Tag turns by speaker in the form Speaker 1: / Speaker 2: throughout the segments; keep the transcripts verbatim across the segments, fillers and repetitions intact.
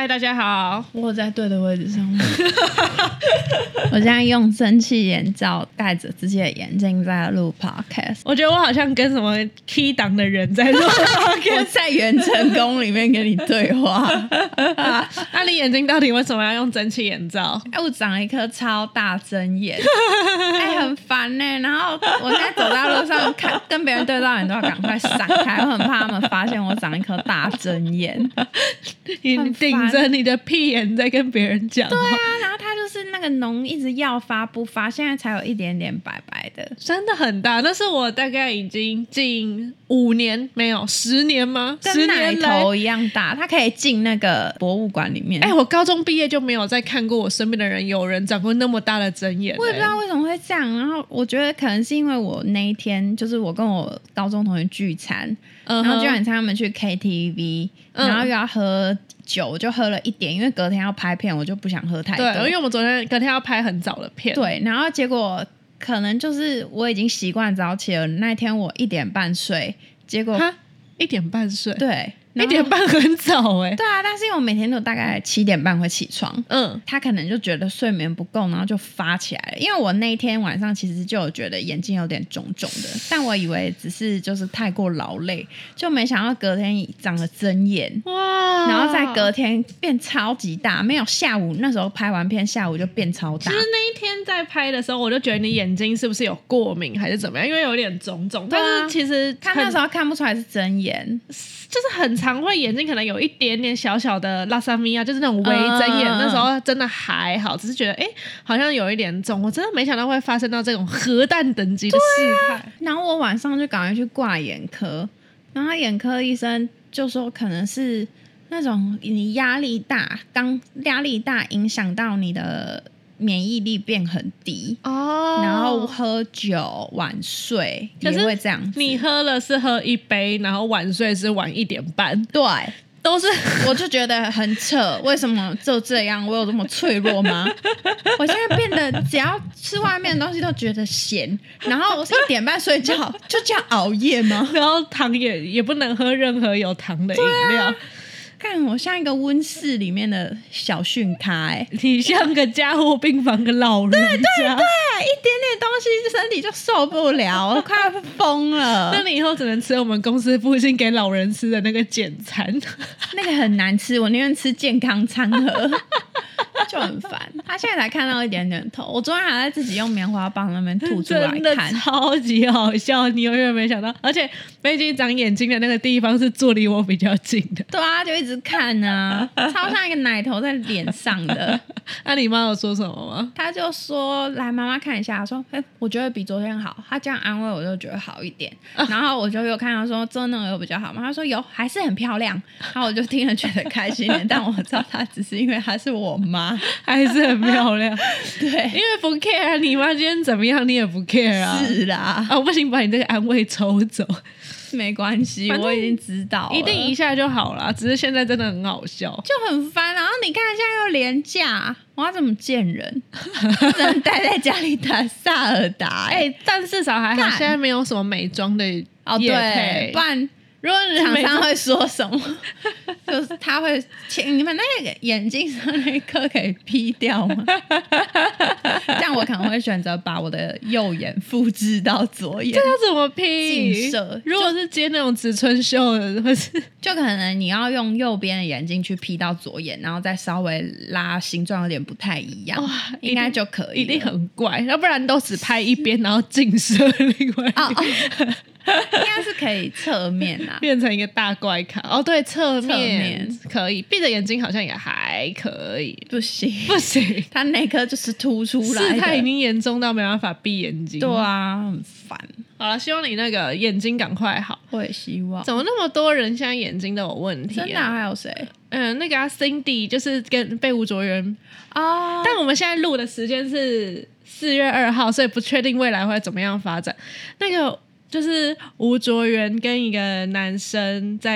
Speaker 1: 嗨，大家好，
Speaker 2: 我在对的位置上面。我现在用蒸汽眼罩戴着自己的眼镜在录 podcast。
Speaker 1: 我觉得我好像跟什么 key 档的人在录 podcast。
Speaker 2: 我在元成功里面跟你对话。
Speaker 1: 那、啊、你眼睛到底为什么要用蒸汽眼罩？
Speaker 2: 哎、我长了一颗超大针眼，哎、很烦呢、欸。然后我现在走在路上看跟别人对到眼都要赶快闪开，我很怕他们发现我长一颗大针眼。
Speaker 1: 你顶着你的屁眼在跟别人讲。
Speaker 2: 对啊，然后他就是那个脓一直要发不发，现在才有一点点白白的，
Speaker 1: 真的很大。那是我大概已经近五年没有十年吗？
Speaker 2: 跟奶头一样大，它可以进那个博物馆里面。
Speaker 1: 哎、欸，我高中毕业就没有再看过我身边的人有人长过那么大的针眼、欸。
Speaker 2: 我也不知道为什么会这样，然后我觉得可能是因为我那一天就是我跟我高中同学聚餐，嗯、然后聚完餐他们去 K T V，、嗯、然后又要喝酒，我就喝了一点，因为隔天要拍片，我就不想喝太多。
Speaker 1: 对，因为我们昨天隔天要拍很早的片。
Speaker 2: 对，然后结果可能就是我已经习惯早起了，那天我一点半睡，结果
Speaker 1: 哈一点半睡，
Speaker 2: 对。
Speaker 1: 一点半很早哎、欸，
Speaker 2: 对啊，但是因为我每天都大概七点半会起床，
Speaker 1: 嗯，
Speaker 2: 他可能就觉得睡眠不够，然后就发起来了。因为我那一天晚上其实就有觉得眼睛有点肿肿的，但我以为只是就是太过劳累，就没想到隔天长了针眼，哇！然后再隔天变超级大，没有下午那时候拍完片，下午就变超大。
Speaker 1: 其实那一天在拍的时候，我就觉得你眼睛是不是有过敏还是怎么样，因为有点肿肿，但是其实
Speaker 2: 他那时候看不出来是针眼，
Speaker 1: 就是很常会眼睛可能有一点点小小的拉萨米亚，就是那种微针眼、嗯、那时候真的还好，只是觉得哎、欸，好像有一点肿，我真的没想到会发生到这种核弹等级的事态、啊、
Speaker 2: 然后我晚上就赶快去挂眼科，然后眼科医生就说可能是那种你压力大，刚压力大影响到你的免疫力变很低哦，然后喝酒晚睡也会这样子。
Speaker 1: 你喝了是喝一杯，然后晚睡是晚一点半，
Speaker 2: 对，
Speaker 1: 都是。
Speaker 2: 我就觉得很扯，为什么就这样？我有这么脆弱吗？我现在变得只要吃外面的东西都觉得咸，然后我是一点半睡觉，就这样熬夜吗？
Speaker 1: 然后糖也也不能喝任何有糖的饮料。
Speaker 2: 看我像一个温室里面的小训咖哎、欸，
Speaker 1: 你像个加护病房的老人家，
Speaker 2: 对对对，一点点东西身体就受不了，我快要疯了。
Speaker 1: 那你以后只能吃我们公司附近给老人吃的那个简餐，
Speaker 2: 那个很难吃，我宁愿吃健康餐盒。就很烦，他现在才看到一点点头，我昨天还在自己用棉花棒那边吐出来看，
Speaker 1: 真的超级好笑，你永远没想到，而且飞机长眼睛的那个地方是坐离我比较近的，
Speaker 2: 对啊，就一直看啊，超像一个奶头在脸上的。
Speaker 1: 那、啊、你妈有说什么吗？
Speaker 2: 他就说来妈妈看一下，说哎、欸，我觉得比昨天好，他这样安慰我就觉得好一点，然后我就又看到说真的有比较好吗？他说有，还是很漂亮，然后我就听了觉得开心点，但我知道他只是因为他是我妈，
Speaker 1: 还是很漂亮。
Speaker 2: 对，
Speaker 1: 因为不 care 你妈今天怎么样你也不 care 啊，
Speaker 2: 是啦，
Speaker 1: 啊，我不行把你这个安慰抽走。
Speaker 2: 没关系，我已经知道了，
Speaker 1: 一定一下就好了，只是现在真的很好笑，
Speaker 2: 就很烦。然后你看现在又连假，我要怎么见人？只能待在家里打萨尔达、欸。哎、
Speaker 1: 欸，但至少还好，现在没有什么美妆的
Speaker 2: 哦，对，不然如果厂商会说什么，就是他会你们那个眼镜上那一颗可以 P 掉吗？这样我可能会选择把我的右眼复制到左眼。
Speaker 1: 这要怎么 P？
Speaker 2: 近摄，
Speaker 1: 如果是接那种植村秀的，或是
Speaker 2: 就可能你要用右边的眼睛去 P 到左眼，然后再稍微拉形状有点不太一样，哇，应该就可以了。
Speaker 1: 一定很怪，要不然都只拍一边，然后近摄另外一边。哦哦
Speaker 2: 应该是可以侧面啊，
Speaker 1: 变成一个大怪咖哦。对，侧面, 侧
Speaker 2: 面
Speaker 1: 可以，闭着眼睛好像也还可以。
Speaker 2: 不行
Speaker 1: 不行，
Speaker 2: 他那颗就是凸出来的，
Speaker 1: 是他已经严重到没办法闭眼睛。
Speaker 2: 对啊，很烦。
Speaker 1: 好了，希望你那个眼睛赶快好。
Speaker 2: 我也希望。
Speaker 1: 怎么那么多人现在眼睛都有问题、啊？
Speaker 2: 真的、啊、还有谁？
Speaker 1: 嗯，那个、啊、Cindy 就是跟被吴卓源
Speaker 2: 哦，
Speaker 1: 但我们现在录的时间是四月二号，所以不确定未来会怎么样发展。那个就是吴卓源跟一个男生在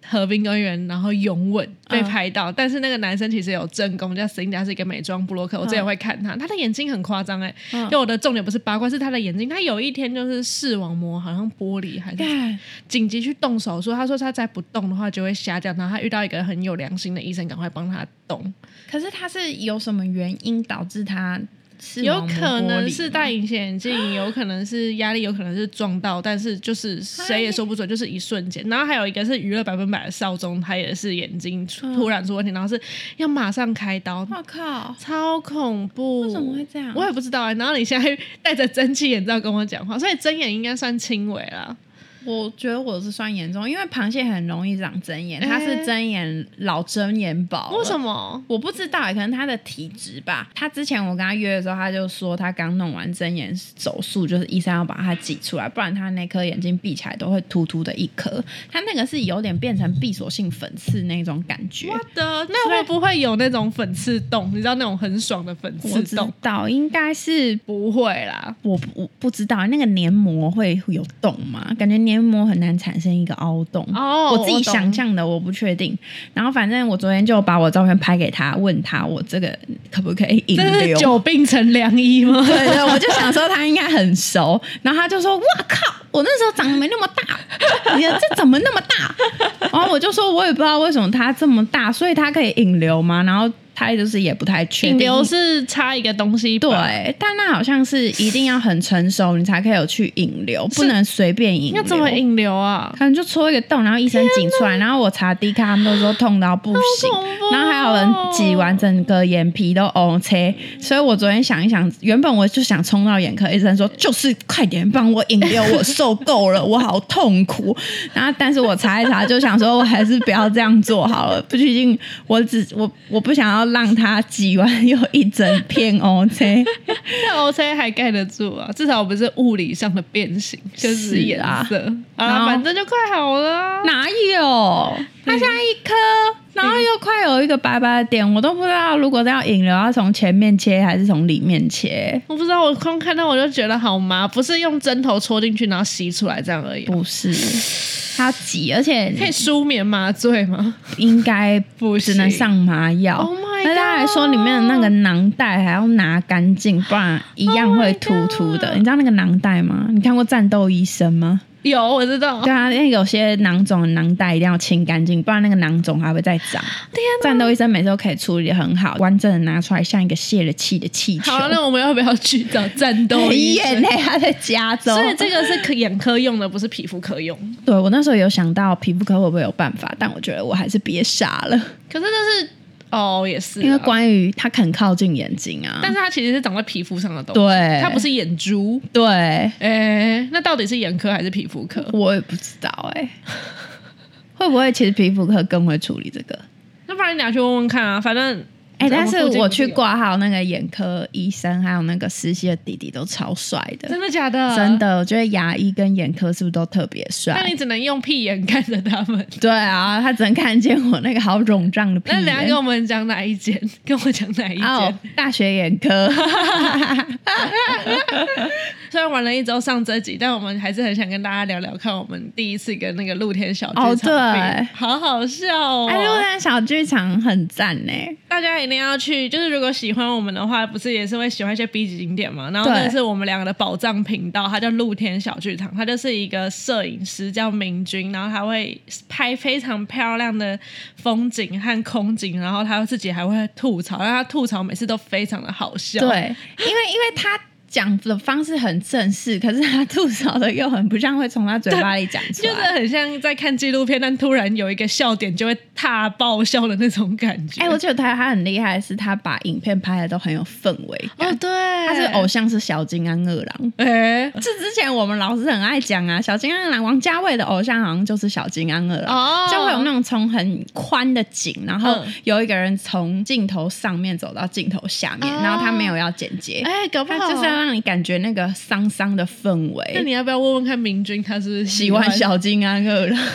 Speaker 1: 河滨公园，然后拥吻被拍到，嗯、但是那个男生其实有正宫，叫 Cinda， 是一个美妆部落客，我之前会看他，嗯、他的眼睛很夸张哎，就我的重点不是八卦，是他的眼睛，他有一天就是视网膜好像剥离还是紧急去动手术，他说他再不动的话就会瞎掉，然后他遇到一个很有良心的医生，赶快帮他动。
Speaker 2: 可是他是有什么原因导致他？
Speaker 1: 有可能是戴隐形眼镜，有可能是压力，有可能是撞到，但是就是谁也说不准，就是一瞬间。然后还有一个是娱乐百分百的少宗，他也是眼睛突然出问题，然后是要马上开刀。
Speaker 2: 我靠，
Speaker 1: 超恐怖！
Speaker 2: 为什么会这样？
Speaker 1: 我也不知道啊、欸。然后你现在戴着蒸汽眼罩跟我讲话，所以睁眼应该算轻微啦。
Speaker 2: 我觉得我是算严重，因为螃蟹很容易长针眼，它是针眼老针眼宝。
Speaker 1: 为什么？
Speaker 2: 我不知道，可能他的体质吧。他之前我跟他约的时候，他就说他刚弄完针眼手术，就是医生要把它挤出来，不然他那颗眼睛闭起来都会突突的一颗。他那个是有点变成闭锁性粉刺那种感觉。
Speaker 1: 我的，那会不会有那种粉刺洞？你知道那种很爽的粉刺洞？我知
Speaker 2: 道，应该是
Speaker 1: 不会啦。
Speaker 2: 我我不知道那个黏膜会有洞吗？感觉黏膜很难产生一个凹洞。
Speaker 1: 哦，
Speaker 2: 我自己想象的，我不确定。然后反正我昨天就把我照片拍给他，问他我这个可不可以引流？
Speaker 1: 这是久病成良医吗？
Speaker 2: 对对，我就想说他应该很熟。然后他就说：“哇靠，我那时候长得没那么大，你这怎么那么大？”然后我就说：“我也不知道为什么他这么大，所以他可以引流吗？”然后他就是也不太确定，
Speaker 1: 引流是插一个东西吧，
Speaker 2: 对，但那好像是一定要很成熟你才可以有去引流，不能随便引流。
Speaker 1: 要怎么引流啊？
Speaker 2: 可能就戳一个洞，然后医生挤出来，然后我查 D 卡，他们都说痛到不行，
Speaker 1: 哦、
Speaker 2: 然后还有人挤完整个眼皮都 OK， 所以我昨天想一想，原本我就想冲到眼科医生说，就是快点帮我引流，我受够了，我好痛苦。然后但是我查一查，就想说我还是不要这样做好了，毕竟我只我我不想要让他挤完又一整片 O C，
Speaker 1: 这 O C 还盖得住啊，至少不是物理上的变形，就是颜色啊，反正就快好了、啊。
Speaker 2: 哪有？它像一颗，然后又快有一个白白的点，我都不知道如果要引流要从前面切还是从里面切。
Speaker 1: 我不知道，我光看到我就觉得好麻，不是用针头戳进去然后吸出来这样而已。
Speaker 2: 不是。它要挤，而且
Speaker 1: 可以舒眠麻醉吗？
Speaker 2: 应该不只能上麻药。
Speaker 1: Oh my god！
Speaker 2: 那他还说里面的那个囊袋还要拿干净，不然一样会突突的。Oh、你知道那个囊袋吗？你看过《战斗医生》吗？
Speaker 1: 有，我知道。
Speaker 2: 对啊，因为有些囊肿的囊袋一定要清干净，不然那个囊肿还会再长。
Speaker 1: 天哪！
Speaker 2: 战斗医生每次都可以处理得很好，完整的拿出来，像一个泄了气的气球。
Speaker 1: 好，那我们要不要去找战斗医生？
Speaker 2: 他在加州，
Speaker 1: 所以这个是眼科用的，不是皮肤科用。
Speaker 2: 对，我那时候有想到皮肤科会不会有办法，但我觉得我还是别傻了。
Speaker 1: 可是这是。哦，也是、啊，
Speaker 2: 因为关于它很靠近眼睛啊，
Speaker 1: 但是它其实是长在皮肤上的东西，
Speaker 2: 对，
Speaker 1: 它不是眼珠，
Speaker 2: 对，
Speaker 1: 哎、欸，那到底是眼科还是皮肤科？
Speaker 2: 我也不知道哎、欸，会不会其实皮肤科更会处理这个？
Speaker 1: 那不然你俩去问问看啊，反正。
Speaker 2: 哎、欸，但是我去挂号那个眼科医生，还有那个实习的弟弟都超帅的，
Speaker 1: 真的假的？
Speaker 2: 真的，我觉得牙医跟眼科是不是都特别帅？
Speaker 1: 那你只能用屁眼看着他们。
Speaker 2: 对啊，他只能看见我那个好肿胀的屁眼。
Speaker 1: 那等一下跟我们讲哪一间？跟我讲哪一间？
Speaker 2: 哦，大学眼科。
Speaker 1: 虽然玩了一周上这集，但我们还是很想跟大家聊聊看我们第一次跟那个露天小剧场。
Speaker 2: 哦，对，
Speaker 1: 好好笑哦！
Speaker 2: 哎，露天小剧场很赞呢，
Speaker 1: 大家一定要去。就是如果喜欢我们的话，不是也是会喜欢一些 B 级景点嘛？然后那是我们两个的宝藏频道，它叫露天小剧场，它就是一个摄影师叫明君，然后他会拍非常漂亮的风景和空景，然后他自己还会吐槽，然后他吐槽每次都非常的好笑。
Speaker 2: 对，因为因为他。讲的方式很正式，可是他吐槽的又很不像会从他嘴巴里讲出来，
Speaker 1: 就是很像在看纪录片，但突然有一个笑点就会大爆笑的那种感觉。
Speaker 2: 哎、欸，我觉得他他很厉害的是，他把影片拍的都很有氛围感。
Speaker 1: 哦，对，
Speaker 2: 他是偶像是小金安二郎。哎、欸，这之前我们老师很爱讲啊，小金安二郎，王家卫的偶像好像就是小金安二郎，哦、就会有那种从很宽的景，然后有一个人从镜头上面走到镜头下面，嗯、然后他没有要剪接，
Speaker 1: 哎、欸，搞不好
Speaker 2: 就是要让你感觉那个丧丧的氛围。
Speaker 1: 那你要不要问问看明君他是不是
Speaker 2: 喜欢小金安二郎？
Speaker 1: 但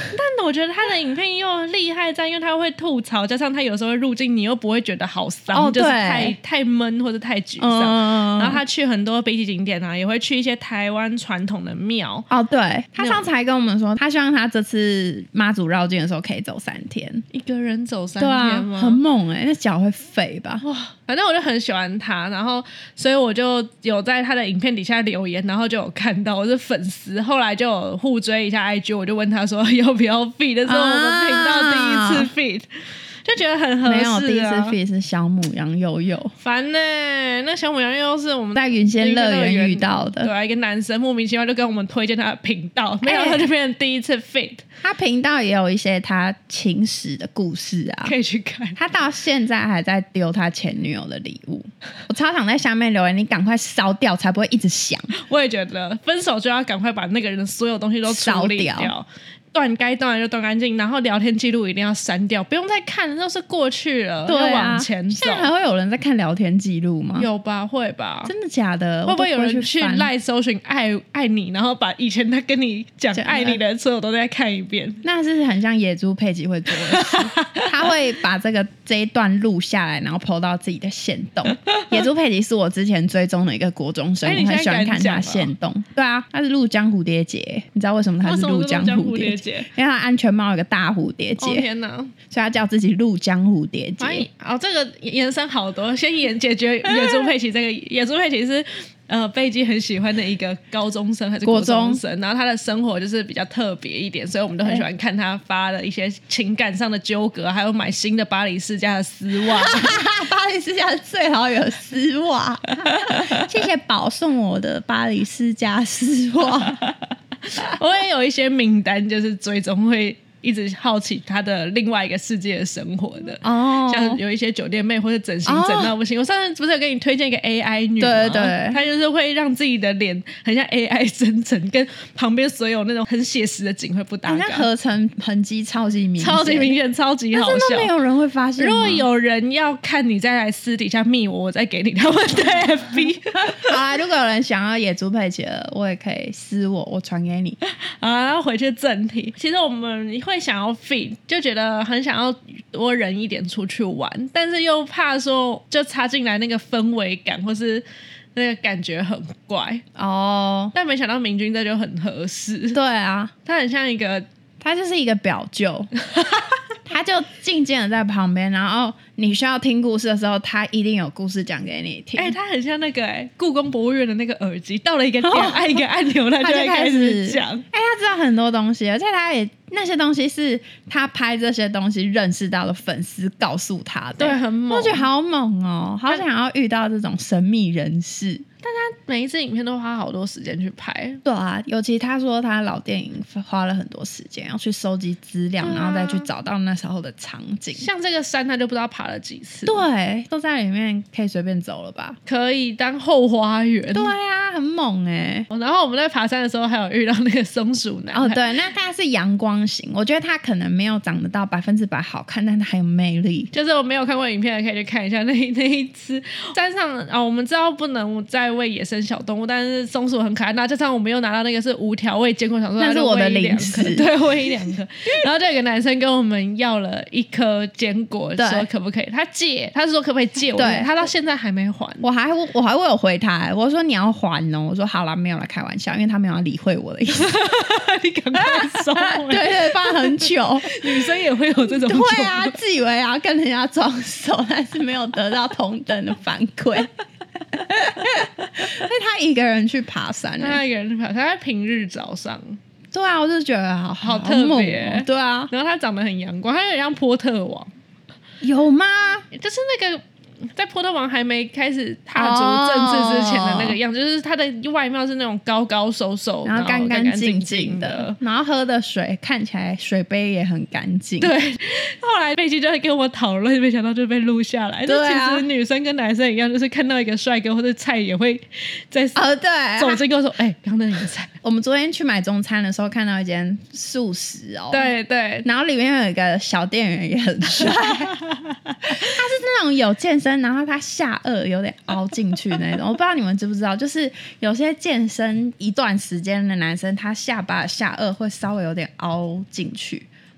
Speaker 1: 我觉得他的影片又厉害在，因为他会吐槽，加上他有时候会入镜，你又不会觉得好丧，
Speaker 2: 哦、
Speaker 1: 就是太太闷或者太沮丧、
Speaker 2: 嗯。
Speaker 1: 然后他去很多 B 级景点啊，也会去一些台湾传统的庙。
Speaker 2: 哦，对，他上次还跟我们说，他希望他这次妈祖绕境的时候可以走三天，
Speaker 1: 一个人走三天吗？
Speaker 2: 对啊，很猛哎、欸，那脚会废吧？
Speaker 1: 哇，反正我就很喜欢他，然后所以我就有在他的影片底下留言，然后就有看到我是粉丝，后来就有互追一下 I G， 我就问他说要不要 feed， 那是我们频道第一次 feed。啊就觉得很合适、啊、
Speaker 2: 没有，第一次 feed 是小母羊悠悠，
Speaker 1: 烦呢、欸。那小母羊悠悠是我们
Speaker 2: 在云仙乐园遇到的，
Speaker 1: 对啊，一个男生莫名其妙就跟我们推荐他的频道，没有他就变成第一次 feed。
Speaker 2: 他频道也有一些他情史的故事啊，
Speaker 1: 可以去看。
Speaker 2: 他到现在还在丢他前女友的礼物，我超想在下面留言，你赶快烧掉，才不会一直想。
Speaker 1: 我也觉得分手就要赶快把那个人的所有东西都处理掉。掉断该断的就断干净，然后聊天记录一定要删掉，不用再看，都是过去了，
Speaker 2: 对啊，
Speaker 1: 要往前走。
Speaker 2: 现在还会有人在看聊天记录吗？
Speaker 1: 有吧，会吧？
Speaker 2: 真的假的？
Speaker 1: 会不会有人去赖搜寻爱爱你，然后把以前他跟你讲爱你的所有都再看一遍？
Speaker 2: 那是很像野猪佩奇会做的事，他会把这个这一段录下来，然后 po 到自己的限动。野猪佩奇是我之前追踪的一个国中生，我很喜欢看他限动。对啊，他是录江蝴蝶结，你知道为什么他是录江蝴蝶结？因为他安全帽有个大蝴蝶结，
Speaker 1: 哦天哪！
Speaker 2: 所以他叫自己陆江蝴蝶结。
Speaker 1: 哦，这个延伸好多，先延解决野猪佩奇这个。野猪佩奇是呃贝基很喜欢的一个高中生还是国中生，然后他的生活就是比较特别一点，所以我们都很喜欢看他发的一些情感上的纠葛，还有买新的巴黎世家的丝袜。
Speaker 2: 巴黎世家最好有丝袜，谢谢宝送我的巴黎世家丝袜。
Speaker 1: 我也有一些名单，就是追踪会一直好奇他的另外一个世界的生活的哦，像有一些酒店妹或者整形整到不行。哦、我上次不是有跟你推荐一个 A I 女吗？对对，她就是会让自己的脸很像 A I 生成，跟旁边所有那种很写实的景会不搭嘎，
Speaker 2: 那合成痕迹超级明显，
Speaker 1: 超级明显，超级好笑。
Speaker 2: 真的没有人会发现。
Speaker 1: 如果有人要看你再来私底下密我，我再给你他们的 F B。
Speaker 2: 好啊，如果有人想要野猪佩奇了，我也可以私我，我传给你。
Speaker 1: 好啊，回去正题。其实我们会想要 feed， 就觉得很想要多人一点出去玩，但是又怕说就插进来那个氛围感，或是那个感觉很怪哦。但没想到明君这就很合适。
Speaker 2: 对啊，
Speaker 1: 他很像一个，
Speaker 2: 他就是一个表舅。他就静静的在旁边，然后你需要听故事的时候，他一定有故事讲给你听。
Speaker 1: 哎、欸，他很像那个哎、欸，故宫博物院的那个耳机，到了一个点、哦、按一个按钮，他就会开始讲。
Speaker 2: 哎、欸，他知道很多东西，而且他也那些东西是他拍这些东西认识到的粉丝告诉他的，
Speaker 1: 对，很猛，
Speaker 2: 我觉得好猛哦，好想要遇到这种神秘人士。
Speaker 1: 但他每一支影片都花好多时间去拍。
Speaker 2: 对啊，尤其他说他老电影花了很多时间要去收集资料、啊、然后再去找到那时候的场景。
Speaker 1: 像这个山他就不知道爬了几次。
Speaker 2: 对，都在里面可以随便走了吧，
Speaker 1: 可以当后花园。
Speaker 2: 对啊，很猛哎、
Speaker 1: 欸。然后我们在爬山的时候还有遇到那个松鼠男孩。
Speaker 2: 哦对，那他是阳光型，我觉得他可能没有长得到百分之百好看，但他很有魅力。
Speaker 1: 就是我没有看过影片的可以去看一下那那一次山上啊、哦，我们知道不能再喂野生小动物，但是松鼠很可爱。那加上我们又拿到那个是无调味坚果，想说
Speaker 2: 那是我的零食，
Speaker 1: 对，喂一两颗。然后就有个男生跟我们要了一颗坚果，说可不可以？他借，他是说可不可以借我？对，他到现在还没还。
Speaker 2: 我还我还会有回他，我说你要还哦，我说好啦，没有啦，开玩笑，因为他没有要理会我的意思。
Speaker 1: 你赶快收回。
Speaker 2: 对对，放很久，
Speaker 1: 女生也会有这种。
Speaker 2: 对啊，自以为要跟人家装熟，但是没有得到同等的反馈。所以他一个人去爬山、欸，
Speaker 1: 他一个人去爬山，他在平日早上。
Speaker 2: 对啊，我就觉得好
Speaker 1: 好特别、
Speaker 2: 喔。对啊，
Speaker 1: 然后他长得很阳光，他有点像波特王。
Speaker 2: 有吗？
Speaker 1: 就是那个。在波特王还没开始踏足政治之前的那个样子， oh. 就是他的外貌是那种高高瘦瘦，
Speaker 2: 然后干干净
Speaker 1: 净
Speaker 2: 的，然后喝的水看起来水杯也很干净。
Speaker 1: 对，后来贝基就会跟我讨论，没想到就被录下来。对啊，其实女生跟男生一样，就是看到一个帅哥或者菜也会在
Speaker 2: 哦对
Speaker 1: 走进跟我说，哎、欸，刚刚那个菜。
Speaker 2: 我们昨天去买中餐的时候看到一间素食哦，
Speaker 1: 对对，
Speaker 2: 然后里面有一个小店员也很帅，他是那种有健身。然后他下颚有点凹进去那种，我不知道你们知不知道，就是有些健身一段时间的男生，他下巴的下颚会稍微有点凹进去。我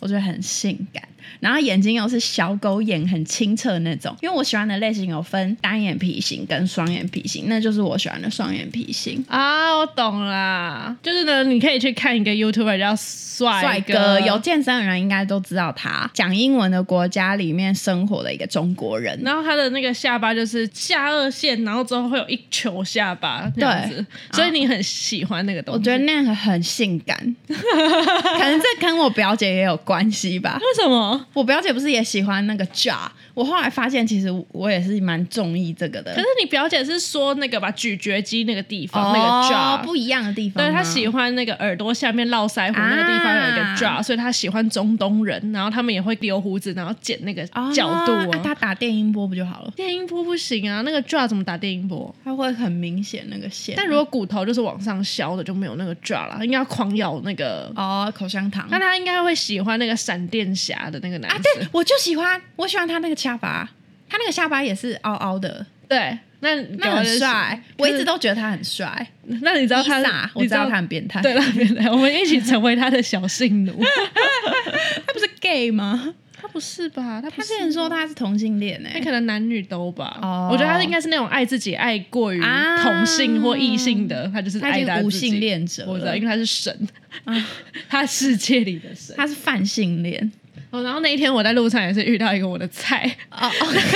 Speaker 2: 我觉得很性感。然后眼睛又是小狗眼，很清澈那种。因为我喜欢的类型有分单眼皮型跟双眼皮型，那就是我喜欢的双眼皮型
Speaker 1: 啊。我懂啦，就是呢，你可以去看一个 YouTuber 叫帅
Speaker 2: 帅哥，有健身的人应该都知道他，讲英文的国家里面生活的一个中国人。
Speaker 1: 然后他的那个下巴就是下颚线，然后之后会有一球下巴这样子，所以你很喜欢那个东西。
Speaker 2: 我觉得那个很性感，可能这跟我表姐也有关系吧。
Speaker 1: 为什么？
Speaker 2: 我表姐不是也喜欢那个 jaw， 我后来发现其实我也是蛮中意这个的。
Speaker 1: 可是你表姐是说那个吧，咀嚼肌那个地方、
Speaker 2: 哦、
Speaker 1: 那个 jaw
Speaker 2: 不一样的地方。
Speaker 1: 对，她喜欢那个耳朵下面络腮胡那个地方有一个 jaw，、啊、所以她喜欢中东人，然后他们也会留胡子，然后剪那个角度啊。
Speaker 2: 她、哦啊、打电音波不就好了？
Speaker 1: 电音波不行啊，那个 jaw 怎么打电音波？
Speaker 2: 它会很明显那个线。
Speaker 1: 但如果骨头就是往上削的，就没有那个 jaw 了，应该要狂咬那个
Speaker 2: 哦口香糖。
Speaker 1: 那他应该会喜欢那个闪电侠的那个男生。
Speaker 2: 啊，对，我就喜欢，我喜欢他那个下巴，他那个下巴也是凹凹的。
Speaker 1: 对，那
Speaker 2: 那很帅，我一直都觉得他很帅。
Speaker 1: 那你知道他？
Speaker 2: 我知道他很变态，
Speaker 1: 对，他很变态。我们一起成为他的小性奴。
Speaker 2: 他不是 gay 吗？
Speaker 1: 他不是吧？他
Speaker 2: 他之前说他是同性恋诶、
Speaker 1: 欸，他可能男女都吧。
Speaker 2: 哦，
Speaker 1: 我觉得他应该是那种爱自己爱过于同性或异性的，啊、他就是爱他自己。
Speaker 2: 无性恋者，
Speaker 1: 我知道，因为他是神，啊、他世界里的神，
Speaker 2: 他是泛性恋。
Speaker 1: 哦，然后那一天我在路上也是遇到一个我的菜。哦，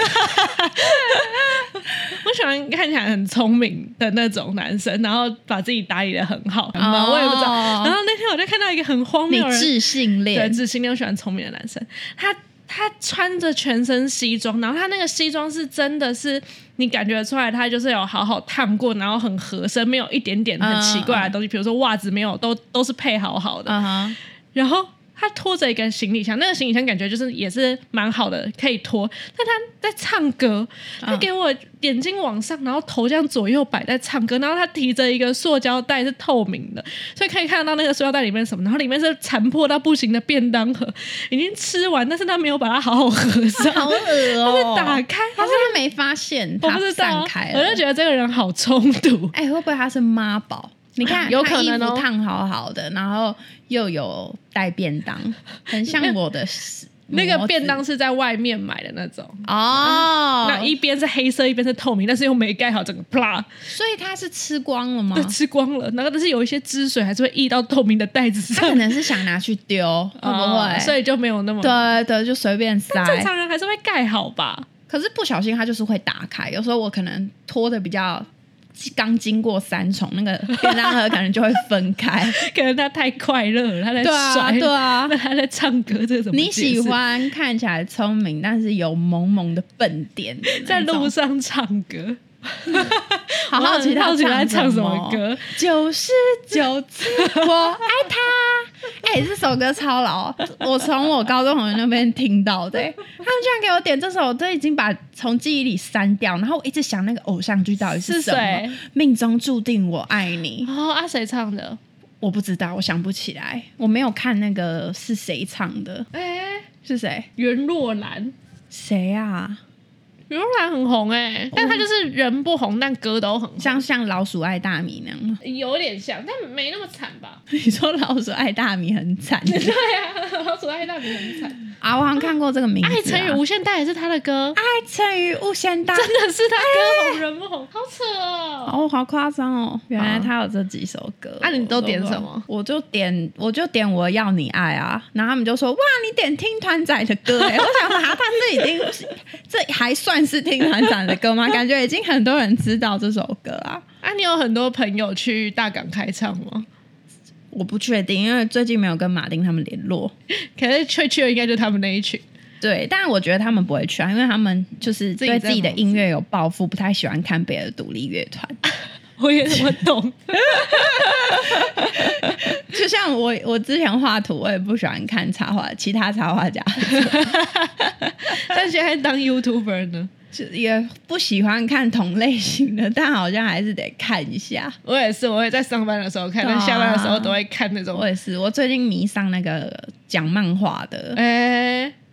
Speaker 1: 我喜欢看起来很聪明的那种男生，然后把自己打理得很好，哦、我也不知道。然后那天我就看到一个很荒谬的人，
Speaker 2: 你智性恋，
Speaker 1: 对，智性恋，我喜欢聪明的男生。他他穿着全身西装，然后他那个西装是真的是你感觉出来，他就是有好好烫过，然后很合身，没有一点点很奇怪的东西，比、uh, 如说袜子没有，都都是配好好的。Uh-huh. 然后他拖着一个行李箱，那个行李箱感觉就是也是蛮好的，可以拖。但他在唱歌，他给我眼睛往上，然后头这样左右摆在唱歌，然后他提着一个塑胶袋是透明的，所以可以看到那个塑胶袋里面是什么，然后里面是残破到不行的便当盒，已经吃完，但是他没有把它好好合上，
Speaker 2: 好恶哦！
Speaker 1: 他是打开，
Speaker 2: 还是他没发现，
Speaker 1: 我不知道，
Speaker 2: 散开了。
Speaker 1: 我就觉得这个人好冲突。
Speaker 2: 哎、欸，会不会他是妈宝？你看，
Speaker 1: 有可能
Speaker 2: 哦，烫好好的，然后又有带便当，很像我的
Speaker 1: 那个便当是在外面买的那种
Speaker 2: 哦。
Speaker 1: 那一边是黑色，一边是透明，但是又没盖好，整个啪，
Speaker 2: 所以他是吃光了吗？
Speaker 1: 对，吃光了。然后但是有一些汁水还是会溢到透明的袋子上，
Speaker 2: 他可能是想拿去丢，会不会？
Speaker 1: 哦，所以就没有那么
Speaker 2: 对对，就随便塞。
Speaker 1: 正常人还是会盖好吧？
Speaker 2: 可是不小心他就是会打开，有时候我可能拖的比较。刚经过三重，那个便当盒可能就会分开，
Speaker 1: 可能他太快乐了，他在
Speaker 2: 甩，对啊，
Speaker 1: 那他在唱歌，这个怎么？
Speaker 2: 你喜欢看起来聪明，但是有萌萌的笨点的，
Speaker 1: 在路上唱歌。
Speaker 2: 好好奇他
Speaker 1: 在唱什么歌？
Speaker 2: 九十九次我爱他。哎、欸，这首歌超老，我从我高中同学那边听到的、欸。他们居然给我点这首，我都已经把从记忆里删掉，然后我一直想那个偶像剧到底是什么？命中注定我爱你。
Speaker 1: 哦，啊，谁唱的？
Speaker 2: 我不知道，我想不起来，我没有看那个是谁唱的。
Speaker 1: 哎、欸，
Speaker 2: 是谁？
Speaker 1: 袁若兰。
Speaker 2: 谁啊？
Speaker 1: 袁若兰很红哎、欸，但她就是人不红，但歌都很红，
Speaker 2: 像像老鼠爱大米那样吗？
Speaker 1: 有点像，但没那么惨吧？
Speaker 2: 你说老鼠爱大米很惨？
Speaker 1: 对啊，老鼠爱大米很惨
Speaker 2: 啊！我好像看过这个名字、啊。
Speaker 1: 爱乘以无限大也是他的歌，
Speaker 2: 爱乘以无限大
Speaker 1: 真的是他歌红人不红，好扯哦！
Speaker 2: 哦，好夸张哦！原来他有这几首歌。
Speaker 1: 那、啊、你都点什么？
Speaker 2: 我就点，我就点我要你爱啊！然后他们就说：哇，你点听团仔的歌哎！我想说，他这已经这还算是听团仔的歌吗？感觉已经很多人知道这首歌啊！
Speaker 1: 啊，你有很多朋友去大港开唱吗？
Speaker 2: 我不确定，因为最近没有跟马丁他们联络。
Speaker 1: 可是去去的应该就是他们那一群。
Speaker 2: 对，但我觉得他们不会去啊，因为他们就是对自己的音乐有抱负，不太喜欢看别的独立乐团。
Speaker 1: 我也我懂。
Speaker 2: 就像我我之前画图，我也不喜欢看插画，其他插画家。
Speaker 1: 但现在当 YouTuber 呢？
Speaker 2: 就也不喜欢看同类型的，但好像还是得看一下。
Speaker 1: 我也是，我也在上班的时候看，但、啊、下班的时候都会看那种。
Speaker 2: 我也是，我最近迷上那个讲漫画的，
Speaker 1: 哎、欸，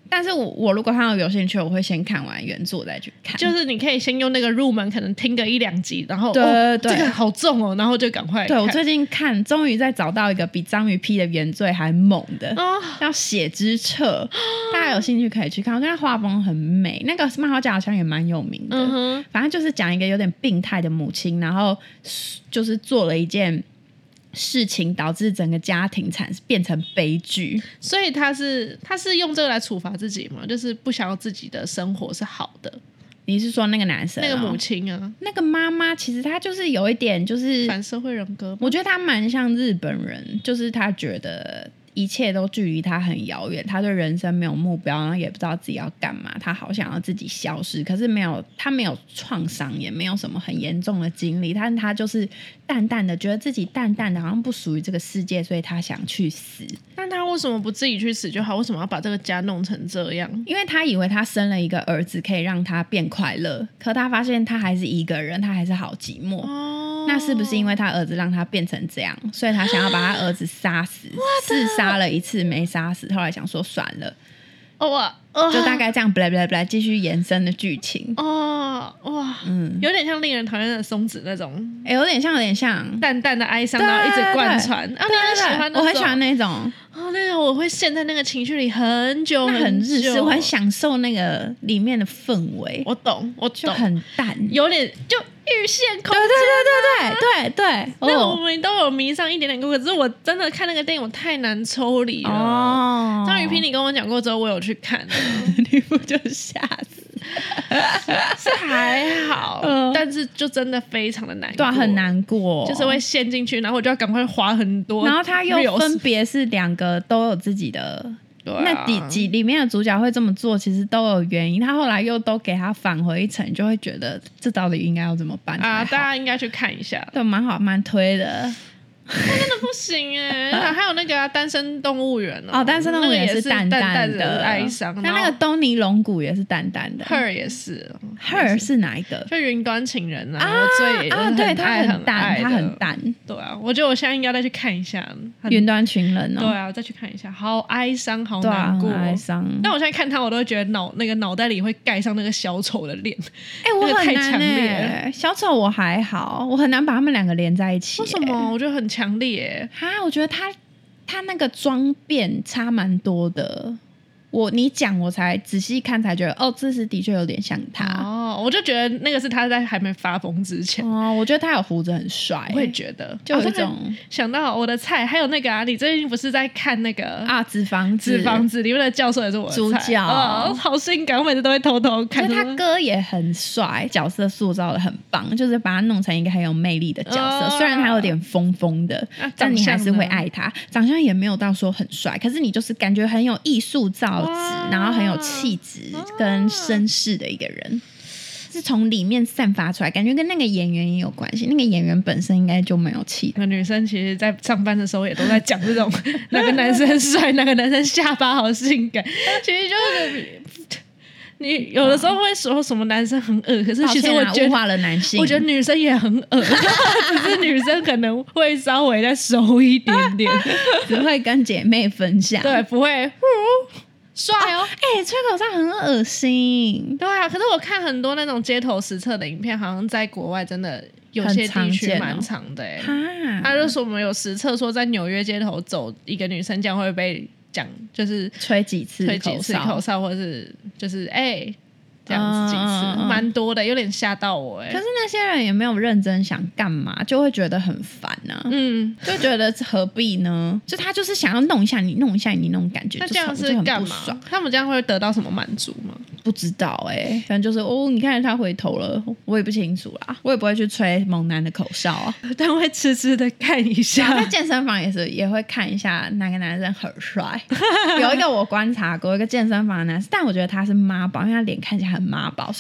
Speaker 2: 但是我我如果看到有兴趣，我会先看完原作再去看。
Speaker 1: 就是你可以先用那个入门，可能听个一两集，然后
Speaker 2: 对对对、
Speaker 1: 哦、这个好重哦，然后就赶快看。
Speaker 2: 对，我最近看，终于在找到一个比章鱼批的原罪还猛的，哦、叫《血之册》，大家有兴趣可以去看。我觉得画风很美，那个漫画家好像也蛮有名的。嗯、反正就是讲一个有点病态的母亲，然后就是做了一件事情导致整个家庭产变成悲剧，
Speaker 1: 所以他是他是用这个来处罚自己吗？就是不想要自己的生活是好的。
Speaker 2: 你是说那个男生、哦、
Speaker 1: 那个母亲啊，
Speaker 2: 那个妈妈其实她就是有一点就是
Speaker 1: 反社会人格，
Speaker 2: 我觉得她蛮像日本人，就是她觉得一切都距离他很遥远，他对人生没有目标，然后也不知道自己要干嘛，他好想要自己消失，可是没有，他没有创伤，也没有什么很严重的经历，但他就是淡淡的觉得自己淡淡的好像不属于这个世界，所以他想去死。
Speaker 1: 但他为什么不自己去死就好？为什么要把这个家弄成这样？
Speaker 2: 因为他以为他生了一个儿子可以让他变快乐，可他发现他还是一个人，他还是好寂寞。哦，那是不是因为他儿子让他变成这样，所以他想要把他儿子杀死？自杀了一次没杀死，后来想说算了，
Speaker 1: 哦哇，哦、
Speaker 2: 就大概这样，不来不来不来，继续延伸的剧情。
Speaker 1: 哦哇，嗯，有点像令人讨厌的松子那种，
Speaker 2: 哎、欸，有点像，有点像
Speaker 1: 淡淡的哀伤，然后一直贯穿。啊，你很喜欢那种？
Speaker 2: 我很喜欢那种。
Speaker 1: 哦，那个我会陷在那个情绪里很久很久，
Speaker 2: 很日式，我很享受那个里面的氛围。
Speaker 1: 我懂，我懂，
Speaker 2: 就很淡，
Speaker 1: 有点就预限空间、啊。
Speaker 2: 对对对对对对。
Speaker 1: 那我们都有迷上一点点过，可是我真的看那个电影，我太难抽离了。哦，张雨霏你跟我讲过之后，我有去看，
Speaker 2: 你不就吓死？
Speaker 1: 是还好、呃，但是就真的非常的难过，
Speaker 2: 对、啊，很难过，
Speaker 1: 就是会陷进去，然后我就要赶快滑很多，
Speaker 2: 然后他又分别是两个都有自己的。对啊、那几集里面的主角会这么做，其实都有原因。他后来又都给他返回一层，就会觉得这到底应该要怎么办
Speaker 1: 啊？大家应该去看一下，
Speaker 2: 对，蛮好，蛮推的。
Speaker 1: 那真的不行哎、欸！还有那个、啊《单身动物园》哦，
Speaker 2: 单身动物园也是淡淡
Speaker 1: 的哀伤。
Speaker 2: 那那个东尼龙骨也是淡淡的。
Speaker 1: Her 也是
Speaker 2: ，Her 是哪一个？
Speaker 1: 就云端情人啊，
Speaker 2: 啊
Speaker 1: 我追
Speaker 2: 啊，对，他很淡，他很淡。
Speaker 1: 对啊，我觉得我现在应该再去看一下
Speaker 2: 云端情人哦。
Speaker 1: 对啊，再去看一下，好哀伤，好难过，
Speaker 2: 对啊、哀伤。
Speaker 1: 但我现在看他，我都会觉得脑那个脑袋里会盖上那个小丑的脸。
Speaker 2: 哎、欸，我很难哎、欸，小丑我还好，我很难把他们两个连在一起、欸。
Speaker 1: 为什么？我觉得很强烈、欸。
Speaker 2: 哈，我觉得他他那个妆变差蛮多的。我你讲我才仔细看才觉得，哦，这是的确有点像他。
Speaker 1: 哦，我就觉得那个是他在还没发疯之前。
Speaker 2: 哦，我觉得他有胡子很帅。
Speaker 1: 我也觉得，
Speaker 2: 就有一种、哦、
Speaker 1: 想到我的菜。还有那个啊，你最近不是在看那个
Speaker 2: 啊《纸房子》？
Speaker 1: 纸房子里面的教授也是我的
Speaker 2: 主角，
Speaker 1: 哦，好性感，我每次都会偷偷看。
Speaker 2: 他哥也很帅，角色塑造的很棒，就是把他弄成一个很有魅力的角色。哦、虽然他有点疯疯的、啊，但你还是会爱他。长相也没有到说很帅，可是你就是感觉很有艺术造诣，然后很有气质跟绅士的一个人，是从里面散发出来，感觉跟那个演员也有关系。那个演员本身应该就没有气质。
Speaker 1: 那女生其实在上班的时候也都在讲这种哪个男生帅，哪个男生下巴好性感，其实就是你有的时候会说什么男生很恶，可是其实我觉得、
Speaker 2: 啊、物化了男性，
Speaker 1: 我觉得女生也很恶，只是女生可能会稍微再熟一点点，
Speaker 2: 只会跟姐妹分享，
Speaker 1: 对，不会。帅哦！
Speaker 2: 哎、欸，吹口哨很恶心。
Speaker 1: 对啊，可是我看很多那种街头实测的影片，好像在国外真的有些地区蛮长的哎、欸。他就说我们有实测说，在纽约街头走一个女生这样会被讲，就是
Speaker 2: 吹几次
Speaker 1: 吹几次口哨，或者是就是哎。欸这样子几次蛮、嗯、多的，有点吓到我哎、欸。
Speaker 2: 可是那些人也没有认真想干嘛，就会觉得很烦啊。嗯，就觉得何必呢？就他就是想要弄一下你，弄一下你那种感觉。
Speaker 1: 那这样是干嘛？他们这样会得到什么满足吗？
Speaker 2: 不知道哎、欸，反正就是哦，你看他回头了，我也不清楚啦，我也不会去吹猛男的口哨啊，
Speaker 1: 但会痴痴的看一下。
Speaker 2: 在健身房也是也会看一下哪个男生很帅。有一个我观察过一个健身房的男生，但我觉得他是妈宝，因为他脸看起来很妈宝。虽然我现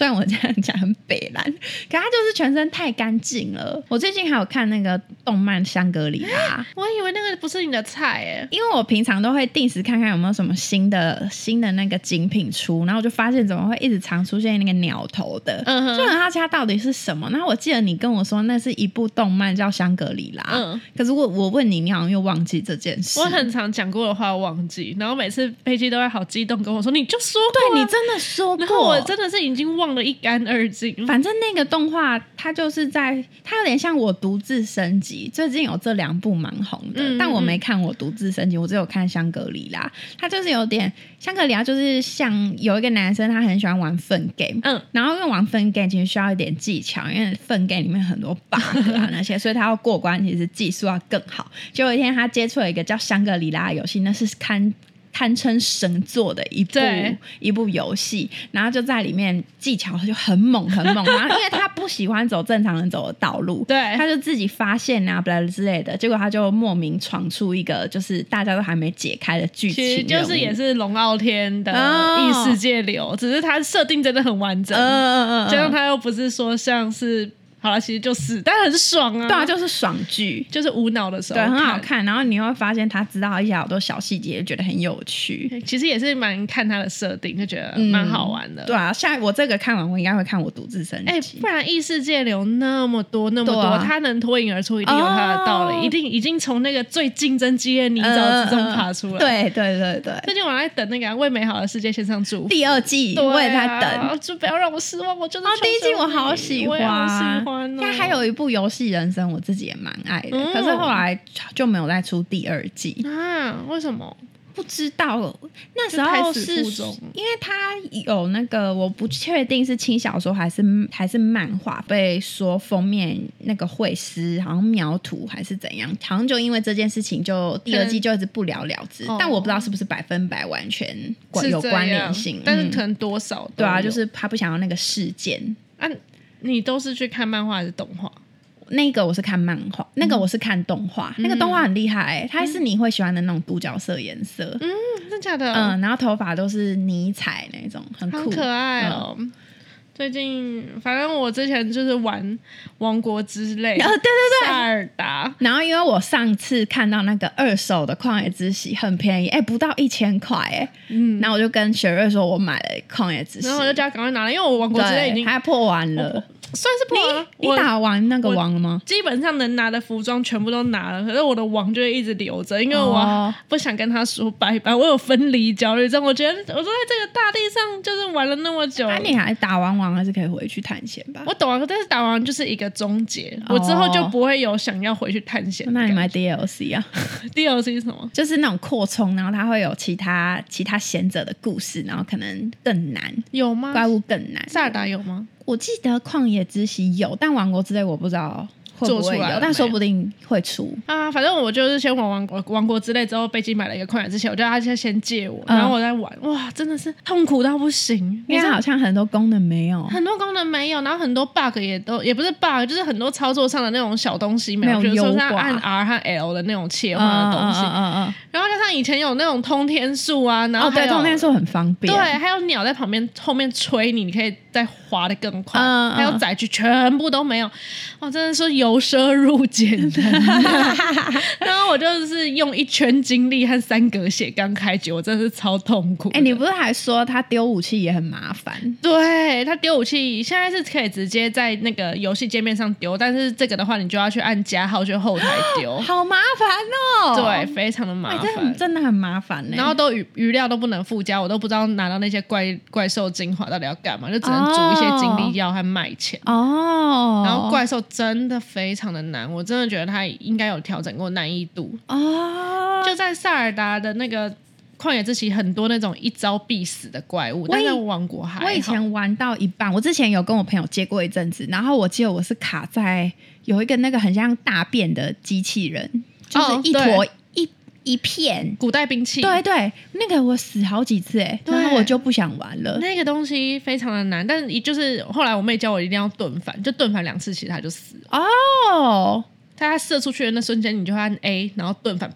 Speaker 2: 人讲很北蓝，可他就是全身太干净了。我最近还有看那个动漫《香格里拉》，
Speaker 1: 我以为那个不是你的菜哎，
Speaker 2: 因为我平常都会定时看看有没有什么新的新的那个精品出，然后我就发现怎么会一直常出现那个鸟头的，嗯、就很好奇它到底是什么。然后我记得你跟我说那是一部动漫叫《香格里拉》，嗯，可是我我问你，你好像又忘记这件事。
Speaker 1: 我很常讲过的话忘记，然后每次飞机都会好激动跟我说你就说过、啊，
Speaker 2: 对你真的说过，
Speaker 1: 然后我真的是已经忘了一干二净。
Speaker 2: 反正那个动画它就是在它有点像我独自升级，最近有这两部蛮红的、嗯、但我没看我独自升级，我只有看香格里拉。它就是有点香格里拉就是像有一个男生他很喜欢玩分 game， 嗯，然后因为玩分 game 其实需要一点技巧，因为分 game 里面很多 bug 啊那些所以他要过关其实技术要更好。结果有一天他接触了一个叫香格里拉的游戏，那是堪堪称神作的一部一部游戏，然后就在里面技巧就很猛很猛，然后因为他不喜欢走正常人走的道路，对，他就自己发现啊之类的，结果他就莫名闯出一个就是大家都还没解开的剧情，
Speaker 1: 其实就是也是龙傲天的异世界流、哦、只是他设定真的很完整，嗯嗯嗯，加上他又不是说像是好了，其实就是，但很爽啊！
Speaker 2: 对啊，就是爽剧，
Speaker 1: 就是无脑的时候，
Speaker 2: 对，很好看。然后你会发现他知道一些好多小细节，觉得很有趣。
Speaker 1: 其实也是蛮看他的设定，就觉得蛮好玩的。
Speaker 2: 嗯、对啊，下我这个看完，我应该会看我独自升级。
Speaker 1: 哎、欸，不然异世界流那么多那么多，啊、他能脱颖而出，一定有他的道理，哦、一定已经从那个最竞争激烈泥沼之中爬出来。呃、
Speaker 2: 对对对对。
Speaker 1: 最近我在等那个、啊《为美好的世界献上祝福》
Speaker 2: 第二季，啊、我也在等，
Speaker 1: 就不要让我失望。我真的、
Speaker 2: 哦、第一季我好喜欢，
Speaker 1: 我好喜欢、哦。
Speaker 2: 现在还有一部游戏人生我自己也蛮爱的、嗯、可是后来就没有再出第二季
Speaker 1: 啊？为什么？
Speaker 2: 不知道，那时候是因为他有那个我不确定是轻小说还是还是漫画，被说封面那个绘师好像描图还是怎样，好像就因为这件事情就第二季就一直不了了之、嗯、但我不知道是不是百分百完全有关联性，
Speaker 1: 但是可能多少、嗯、
Speaker 2: 对啊，就是他不想要那个事件
Speaker 1: 啊。你都是去看漫画还是动画？
Speaker 2: 那个我是看漫画，那个我是看动画、嗯、那个动画很厉害、欸、它是你会喜欢的那种独角色颜色，
Speaker 1: 嗯，真假的？
Speaker 2: 嗯，然后头发都是尼彩那种，很酷，
Speaker 1: 好可爱哦、嗯。最近反正我之前就是玩王国之泪，
Speaker 2: 呃、对对对，
Speaker 1: 萨尔达。
Speaker 2: 然后因为我上次看到那个二手的旷野之息很便宜，哎，不到一千块，哎，嗯，然后我就跟雪瑞说我买了旷野之息，
Speaker 1: 然后我就叫他赶快拿来，因为我王国之泪已经
Speaker 2: 还破完了。
Speaker 1: 算是破了。
Speaker 2: 你你打完那个王了吗？
Speaker 1: 基本上能拿的服装全部都拿了，可是我的王就会一直留着，因为我不想跟他说拜拜，我有分离焦虑症。我觉得我都在这个大地上就是玩了那么久，
Speaker 2: 那、啊、你还打完王还是可以回去探险吧？
Speaker 1: 我懂了，但是打完就是一个终结，我之后就不会有想要回去探险。
Speaker 2: 那你买 D L C 啊
Speaker 1: ？D L C 是什么？
Speaker 2: 就是那种扩充，然后它会有其他其他贤者的故事，然后可能更难。
Speaker 1: 有吗？
Speaker 2: 怪物更难。
Speaker 1: 萨尔达有吗？
Speaker 2: 我记得旷野之息有，但王国之泪我不知道会不会有，但说不定会出
Speaker 1: 啊。反正我就是先玩王国王国之泪之后，贝基买了一个旷野之息，我叫他先先借我，然后我再玩、嗯。哇，真的是痛苦到不行，
Speaker 2: 因为好像很多功能没有，
Speaker 1: 很多功能没有，然后很多 bug 也都也不是 bug， 就是很多操作上的那种小东西没有，比如说像按 R 和 L 的那种切换的东西。嗯嗯嗯嗯然后加上以前有那种通天术啊，然后还有、
Speaker 2: 哦、对，通天术很方便，
Speaker 1: 对，还有鸟在旁边后面吹你，你可以再滑得更快，嗯、还有载具全部都没有，哦，真的是由奢入俭的。然后我就是用一圈精力和三格血刚开局，我真的是超痛苦。
Speaker 2: 哎、欸，你不是还说他丢武器也很麻烦？
Speaker 1: 对，他丢武器现在是可以直接在那个游戏界面上丢，但是这个的话，你就要去按加号去后台丢，
Speaker 2: 好麻烦哦。
Speaker 1: 对，非常的麻烦。
Speaker 2: 欸真, 真的很麻烦呢、欸，
Speaker 1: 然后都余余料都不能附加，我都不知道拿到那些怪怪兽精华到底要干嘛，就只能煮一些精力药和卖钱哦。然后怪兽真的非常的难，我真的觉得它应该有调整过难易度哦。就在萨尔达的那个旷野之息，很多那种一招必死的怪物，但在王国还好。
Speaker 2: 我以前玩到一半，我之前有跟我朋友接过一阵子，然后我记得我是卡在有一个那个很像大便的机器人，就是一坨。哦一片
Speaker 1: 古代兵器，
Speaker 2: 对对，那个我死好几次哎，然后我就不想玩了。
Speaker 1: 那个东西非常的难，但是就是后来我妹教我一定要盾反，就盾反两次，其实它就死了哦。它射出去的那瞬间，你就按 A， 然后盾反，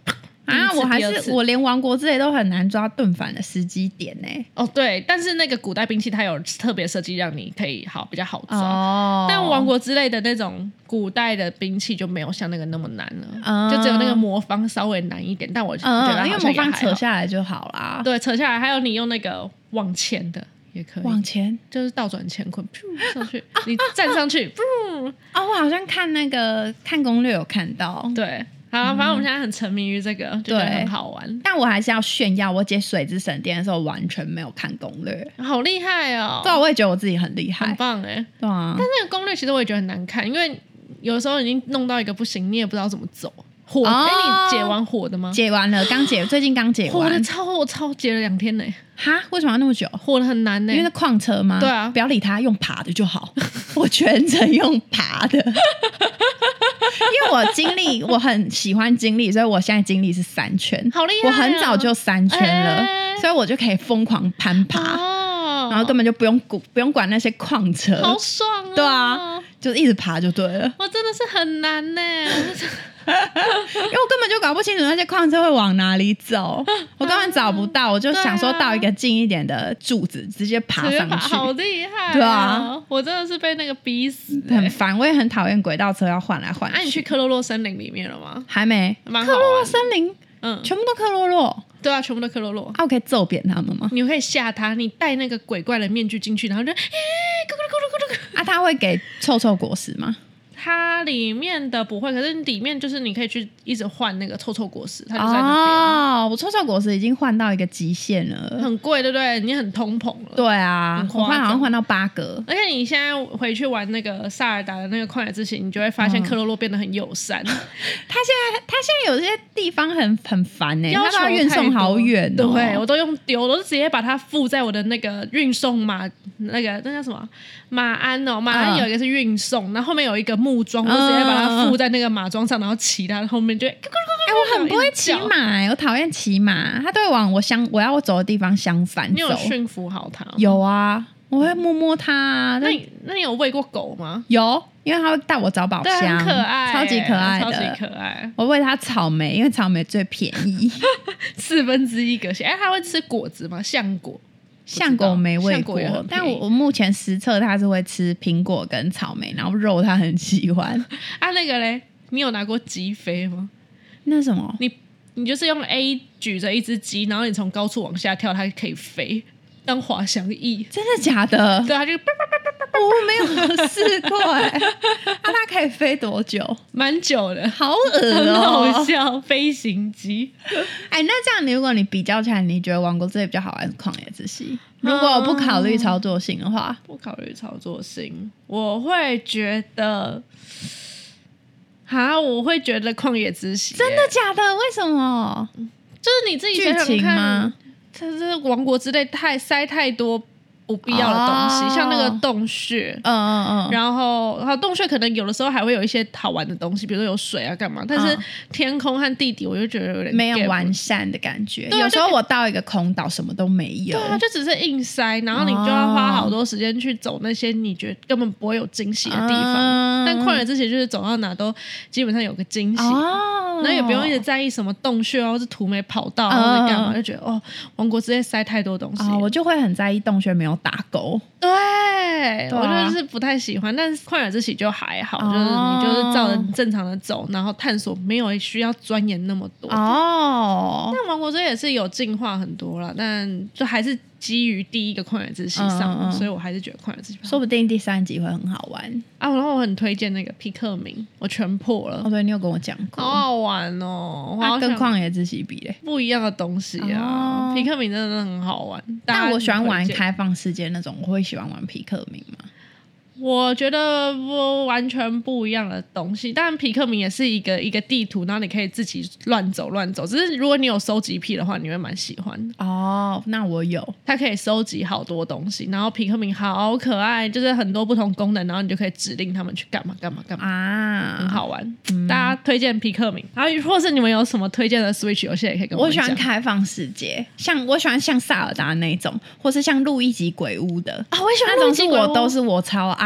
Speaker 2: 啊，我还
Speaker 1: 第二次
Speaker 2: 是我连王国之泪都很难抓盾反的时机点呢、欸。
Speaker 1: 哦，对，但是那个古代兵器它有特别设计，让你可以好比较好抓。
Speaker 2: 哦，
Speaker 1: 但王国之类的那种古代的兵器就没有像那个那么难了，
Speaker 2: 嗯、
Speaker 1: 就只有那个魔方稍微难一点。但我觉得好像
Speaker 2: 嗯，因为魔方扯
Speaker 1: 来，
Speaker 2: 下来就好啦。
Speaker 1: 对，扯下来，还有你用那个往前的也可以，
Speaker 2: 往前
Speaker 1: 就是倒转乾坤，噗上去，你站上去，噗。
Speaker 2: 哦，我好像看那个看攻略有看到，
Speaker 1: 对。好，反正我们现在很沉迷于这个，就觉得很好玩。
Speaker 2: 但我还是要炫耀，我解水之神殿的时候完全没有看攻略，
Speaker 1: 好厉害哦！
Speaker 2: 对啊，我也觉得我自己很厉害，
Speaker 1: 很棒哎。
Speaker 2: 对啊，
Speaker 1: 但那个攻略其实我也觉得很难看，因为有时候已经弄到一个不行，你也不知道怎么走。火，哎、哦，你解完火的吗？
Speaker 2: 解完了，刚解，最近刚解完。
Speaker 1: 火的超，我超解了两天呢。
Speaker 2: 哈？为什么要那么久？
Speaker 1: 火的很难呢，
Speaker 2: 因为那矿车吗？
Speaker 1: 对啊，
Speaker 2: 不要理它，用爬的就好。我全程用爬的。因为我经历，我很喜欢经历，所以我现在经历是三圈，
Speaker 1: 好厉害、啊！
Speaker 2: 我很早就三圈了，欸、所以我就可以疯狂攀爬，哦、然后根本就不用管不用管那些矿车，
Speaker 1: 好爽啊！
Speaker 2: 对啊，就一直爬就对了。
Speaker 1: 我真的是很难呢，
Speaker 2: 因为我根本就搞不清楚那些矿车会往哪里走，我根本找不到，我就想说到一个近一点的柱子，直接爬上去，
Speaker 1: 好厉害、啊！
Speaker 2: 对啊，
Speaker 1: 我真的是被那个逼死、
Speaker 2: 欸，很烦。我也很讨厌轨道车要换来换去。
Speaker 1: 那、啊、你去克洛洛森林里面了吗？
Speaker 2: 还没。克洛洛森林，嗯，全部都克洛洛。
Speaker 1: 对啊，全部都克洛洛。
Speaker 2: 啊，我可以揍扁他们吗？
Speaker 1: 你可以吓他，你戴那个鬼怪的面具进去，然后就，哎、欸，咕噜咕噜咕噜咕噜。
Speaker 2: 啊，他会给臭臭果实吗？
Speaker 1: 它里面的不会，可是里面就是你可以去一直换那个臭臭果实，它就在那边。
Speaker 2: 哦，我臭臭果实已经换到一个极限了，
Speaker 1: 很贵，对不对？你很通膨了。
Speaker 2: 对啊，我换好像换到八格。
Speaker 1: 而且你现在回去玩那个萨尔达的那个旷野之息，你就会发现克洛洛变得很友善。嗯、
Speaker 2: 他现在他现在有些地方很很烦哎、欸，他都要运送好远、哦，
Speaker 1: 对我都用丢，我都直接把它附在我的那个运送马那个那叫什么马鞍哦，马鞍有一个是运送，嗯、然后后面有一个木桩，我就直接把它附在那个马桩上，然后骑它后面就。哎、
Speaker 2: 欸，我很不会骑马哎、欸，我讨厌骑马，它都会往我相我要走的地方相反走。
Speaker 1: 你有驯服好它吗？
Speaker 2: 有啊，我会摸摸它、啊。
Speaker 1: 那你那你有喂过狗吗？
Speaker 2: 有，因为它会带我找宝箱，
Speaker 1: 很可爱，
Speaker 2: 超级可爱的，
Speaker 1: 超级可爱。
Speaker 2: 我喂它草莓，因为草莓最便宜，
Speaker 1: 四分之一个。哎，它会吃果子吗？橡果？
Speaker 2: 橡果没喂过，但我我目前实测它是会吃苹果跟草莓，然后肉它很喜欢。
Speaker 1: 啊，那个嘞，你有拿过鸡飞吗？
Speaker 2: 那什么？
Speaker 1: 你你就是用 A 举着一只鸡，然后你从高处往下跳，它可以飞，当滑翔翼。
Speaker 2: 真的假的？
Speaker 1: 对啊，就
Speaker 2: 我没有试过哎、欸。啊，它可以飞多久？
Speaker 1: 蛮久的，
Speaker 2: 好恶哦、
Speaker 1: 好笑，飞行机。
Speaker 2: 哎，那这样你如果你比较起来，你觉得王国之泪比较好还是旷野之息？如果不考虑操作性的话，
Speaker 1: 不考虑操作性，我会觉得。哈，我会觉得旷野之息。
Speaker 2: 真的假的？为什么？
Speaker 1: 就是你自己想想看吗？它是王国之泪太塞太多不必要的东西， oh. 像那个洞穴，
Speaker 2: 嗯嗯嗯，
Speaker 1: 然后然后洞穴可能有的时候还会有一些好玩的东西，比如说有水啊干嘛，但是天空和地底我就觉得有点
Speaker 2: 没有完善的感觉。有时候我到一个空岛什么都没有，
Speaker 1: 对啊，就只是硬塞，然后你就要花好多时间去走那些你觉得根本不会有惊喜的地方。Oh. 但旷野之息就是走到哪都基本上有个惊喜。Oh.然后也不用一直在意什么洞穴或是土没跑到或者干嘛，就觉得哦，王国直接塞太多东西、
Speaker 2: 哦，我就会很在意洞穴没有打勾。
Speaker 1: 对，对啊、我就是不太喜欢，但是旷野之息就还好、哦，就是你就是照着正常的走，然后探索，没有需要钻研那么多。哦，但王国之泪也是有进化很多了，但就还是基于第一个旷野之息上、嗯嗯，所以我还是觉得旷野之息，
Speaker 2: 说不定第三集会很好玩
Speaker 1: 啊。然后我很推荐那个皮克明，我全破了。
Speaker 2: 哦，对，你有跟我讲过，
Speaker 1: 好好玩哦。
Speaker 2: 它、啊、跟旷野之息比嘞，
Speaker 1: 不一样的东西啊。哦、皮克明真的很好玩，
Speaker 2: 但我喜欢玩开放世界那种，我会喜欢玩皮克明吗？
Speaker 1: 我觉得不完全不一样的东西，但皮克明也是一个一个地图，然后你可以自己乱走乱走。只是如果你有收集癖的话，你会蛮喜欢的。
Speaker 2: 哦，那我有，
Speaker 1: 它可以收集好多东西，然后皮克明好可爱，就是很多不同功能，然后你就可以指令他们去干嘛干嘛干嘛啊，很好玩。嗯、大家推荐皮克明，然后或是你们有什么推荐的 Switch 游戏也可以跟我们讲。
Speaker 2: 我喜欢开放世界，像我喜欢像萨尔达那种，或是像路易吉鬼屋的啊，
Speaker 1: 我也喜欢
Speaker 2: 那种是我都是我超爱。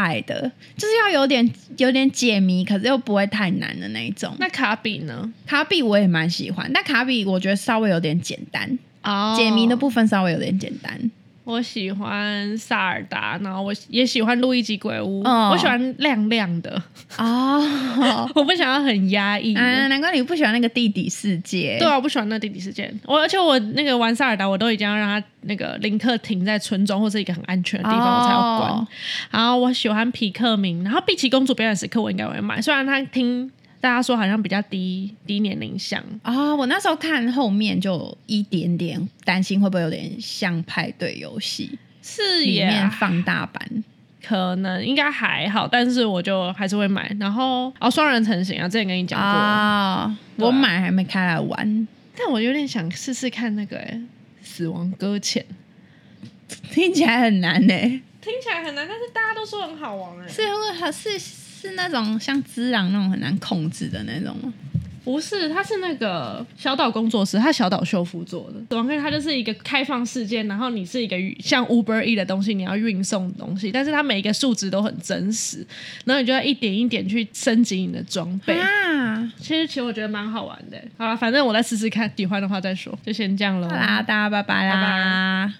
Speaker 2: 爱的，就是要有点有点解谜，可是又不会太难的那一种。
Speaker 1: 那卡比呢？
Speaker 2: 卡比我也蛮喜欢，但卡比我觉得稍微有点简单，
Speaker 1: 哦，
Speaker 2: 解谜的部分稍微有点简单。
Speaker 1: 我喜欢萨尔达，然后我也喜欢路易吉鬼屋，
Speaker 2: 哦
Speaker 1: 我喜欢亮亮的
Speaker 2: 哦，
Speaker 1: 我不想要很压抑的。
Speaker 2: 啊，难怪你不喜欢那个地底世界。
Speaker 1: 对啊，我不喜欢那地底世界。我而且我那个玩萨尔达，我都已经要让它那个林克停在村庄或是一个很安全的地方，
Speaker 2: 哦、
Speaker 1: 我才要关。然后我喜欢皮克明，然后碧琪公主表演时刻我应该会买，虽然他听大家说好像比较低低年龄向
Speaker 2: 哦，我那时候看后面就有一点点担心会不会有点像派对游戏，
Speaker 1: 是
Speaker 2: 里
Speaker 1: 也
Speaker 2: 面放大版。
Speaker 1: 可能应该还好，但是我就还是会买。然后哦，双人成行啊，之前跟你讲过，
Speaker 2: 哦
Speaker 1: 啊、
Speaker 2: 我买还没开来玩，
Speaker 1: 但我有点想试试看那个哎，死亡搁浅，
Speaker 2: 听起来很难呢、欸，
Speaker 1: 听起来很难，但是大家都说很好玩哎，
Speaker 2: 是会是是那种像只狼那种很难控制的那种吗？
Speaker 1: 不是，它是那个小岛工作室，它小岛秀夫做的。死亡搁浅它就是一个开放世界，然后你是一个像 Uber E 的东西，你要运送的东西，但是它每一个数值都很真实，然后你就要一点一点去升级你的装备。
Speaker 2: 啊，
Speaker 1: 其实其实我觉得蛮好玩的。好了，反正我再试试看，喜欢的话再说，就先这样喽。
Speaker 2: 好啦，大家拜拜啦。
Speaker 1: 拜拜。